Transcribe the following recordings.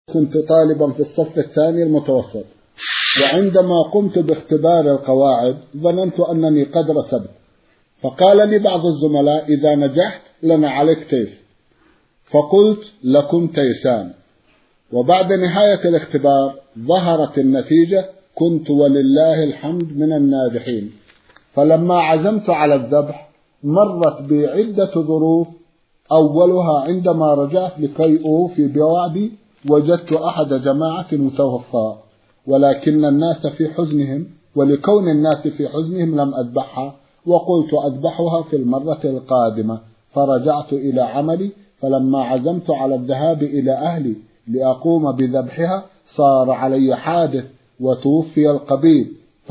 كنت طالبا في الصف الثاني المتوسط، وعندما قمت باختبار القواعد ظننت أنني قد رسبت، فقال لي بعض الزملاء: إذا نجحت لنا عليك تيس، فقلت: لكم تيسان. وبعد نهاية الاختبار ظهرت النتيجة، كنت ولله الحمد من الناجحين. فلما عزمت على الذبح مرت بي عدة ظروف، أولها عندما رجعت لكي أوفي بوعدي وجدت أحد جماعة متوفى، ولكن الناس في حزنهم، ولكون الناس في حزنهم لم أذبحها، وقلت أذبحها في المرة القادمة. فرجعت إلى عملي، فلما عزمت على الذهاب إلى أهلي لأقوم بذبحها صار علي حادث وتوفي القبيل،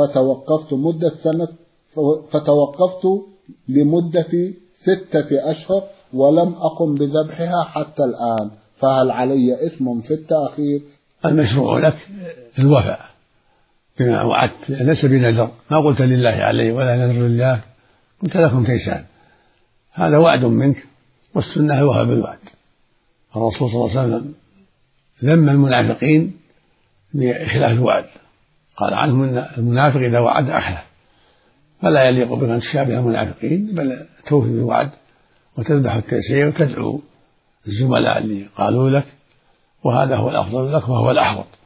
فتوقفت لمدة 6 أشهر ولم أقم بذبحها حتى الآن، فهل علي إثم في التأخير؟ المشروع لك الوفاء بما وعدت، ليس بنذر، ما قلت لله عليه ولا نذر لله، قلت لكم تيسان، هذا وعد منك، والسنة الوفاء بالوعد. الرسول صلى الله عليه وسلم ذم المنافقين بإخلاف الوعد، قال عنهم أن المنافق إذا وعد أخلف، فلا يليق بك أن تشابه المنافقين، بل توفي بالوعد وتذبح التيسير وتدعو الزملاء اللي قالوا لك، وهذا هو الأفضل لك وهو الأحوط.